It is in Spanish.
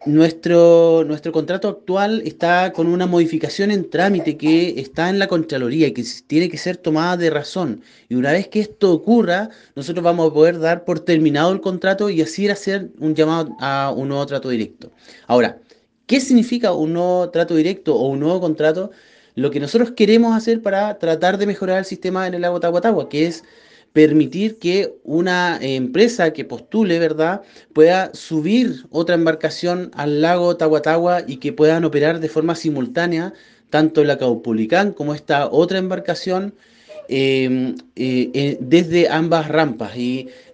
Nuestro contrato actual está con una modificación en trámite que está en la Contraloría y que tiene que ser tomada de razón. Y una vez que esto ocurra, nosotros vamos a poder dar por terminado el contrato y así hacer un llamado a un nuevo trato directo. Ahora, ¿qué significa un nuevo trato directo o un nuevo contrato? Lo que nosotros queremos hacer para tratar de mejorar el sistema en el lago Tahuatahua, que es permitir que una empresa que postule, ¿verdad?, pueda subir otra embarcación al lago Tahuatahua y que puedan operar de forma simultánea tanto la Caupolicán como esta otra embarcación desde ambas rampas. Y